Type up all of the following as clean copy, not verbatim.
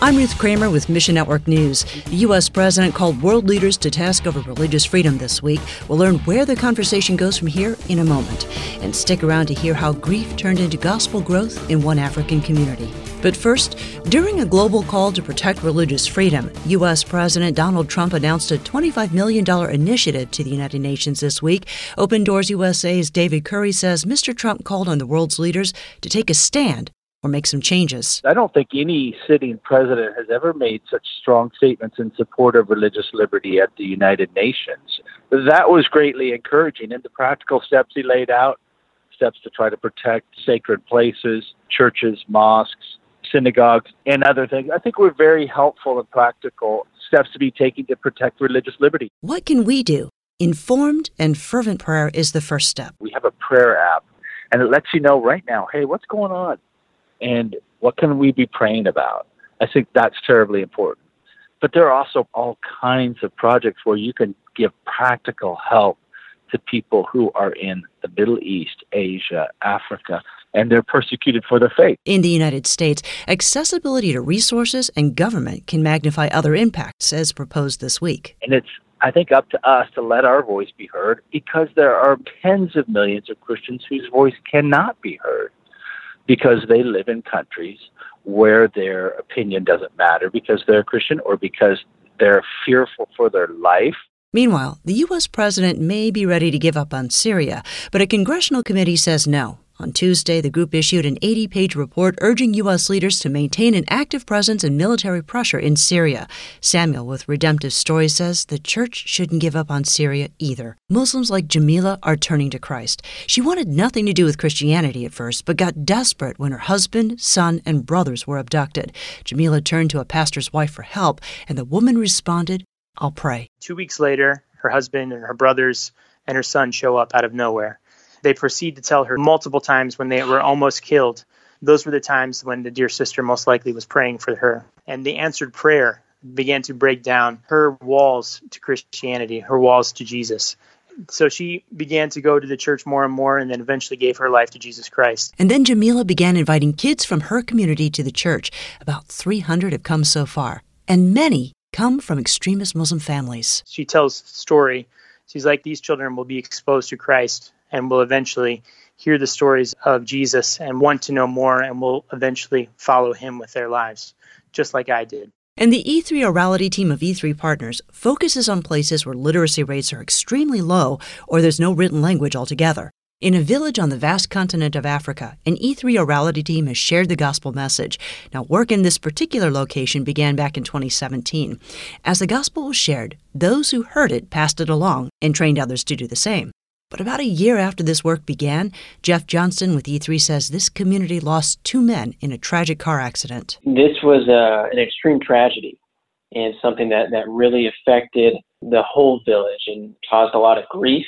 I'm Ruth Kramer with Mission Network News. The U.S. president called world leaders to task over religious freedom this week. We'll learn where the conversation goes from here in a moment. And stick around to hear how grief turned into gospel growth in one African community. But first, during a global call to protect religious freedom, U.S. President Donald Trump announced a $25 million initiative to the United Nations this week. Open Doors USA's David Curry says Mr. Trump called on the world's leaders to take a stand or make some changes. I don't think any sitting president has ever made such strong statements in support of religious liberty at the United Nations. That was greatly encouraging, and the practical steps he laid out, steps to try to protect sacred places, churches, mosques, synagogues, and other things, I think were very helpful and practical steps to be taken to protect religious liberty. What can we do? Informed and fervent prayer is the first step. We have a prayer app, and it lets you know right now, hey, what's going on? And what can we be praying about? I think that's terribly important. But there are also all kinds of projects where you can give practical help to people who are in the Middle East, Asia, Africa, and they're persecuted for their faith. In the United States, accessibility to resources and government can magnify other impacts, as proposed this week. And it's, I think, up to us to let our voice be heard, because there are tens of millions of Christians whose voice cannot be heard, because they live in countries where their opinion doesn't matter because they're Christian or because they're fearful for their life. Meanwhile, the U.S. president may be ready to give up on Syria, but a congressional committee says no. On Tuesday, the group issued an 80-page report urging U.S. leaders to maintain an active presence and military pressure in Syria. Samuel with Redemptive Stories says the church shouldn't give up on Syria either. Muslims like Jamila are turning to Christ. She wanted nothing to do with Christianity at first, but got desperate when her husband, son, and brothers were abducted. Jamila turned to a pastor's wife for help, and the woman responded, "I'll pray." 2 weeks later, her husband and her brothers and her son show up out of nowhere. They proceed to tell her multiple times when they were almost killed. Those were the times when the dear sister most likely was praying for her. And the answered prayer began to break down her walls to Christianity, her walls to Jesus. So she began to go to the church more and more, and then eventually gave her life to Jesus Christ. And then Jamila began inviting kids from her community to the church. About 300 have come so far, and many come from extremist Muslim families. She tells the story. She's like, these children will be exposed to Christ and will eventually hear the stories of Jesus and want to know more and will eventually follow him with their lives, just like I did. And the E3 Orality team of E3 partners focuses on places where literacy rates are extremely low or there's no written language altogether. In a village on the vast continent of Africa, an E3 Orality team has shared the gospel message. Now, work in this particular location began back in 2017. As the gospel was shared, those who heard it passed it along and trained others to do the same. But about a year after this work began, Jeff Johnston with E3 says this community lost 2 men in a tragic car accident. This was an extreme tragedy and something that really affected the whole village and caused a lot of grief.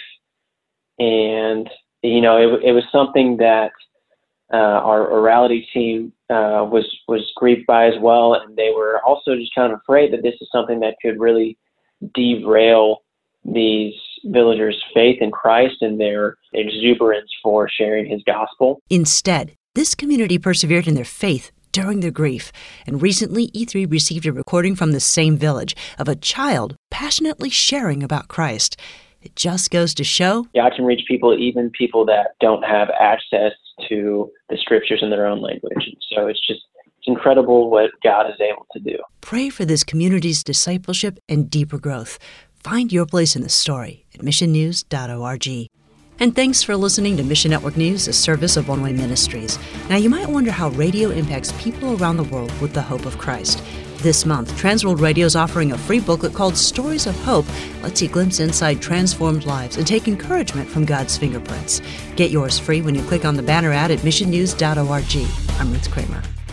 And, you know, it was something that our orality team was grieved by as well. And they were also just kind of afraid that this is something that could really derail these villagers' faith in Christ and their exuberance for sharing his gospel. Instead, this community persevered in their faith during their grief. And recently, E3 received a recording from the same village of a child passionately sharing about Christ. It just goes to show God can reach people, even people that don't have access to the scriptures in their own language. And so it's incredible what God is able to do. Pray for this community's discipleship and deeper growth. Find your place in the story at missionnews.org. And thanks for listening to Mission Network News, a service of One Way Ministries. Now, you might wonder how radio impacts people around the world with the hope of Christ. This month, Transworld Radio is offering a free booklet called Stories of Hope. Lets you glimpse inside transformed lives and take encouragement from God's fingerprints. Get yours free when you click on the banner ad at missionnews.org. I'm Ruth Kramer.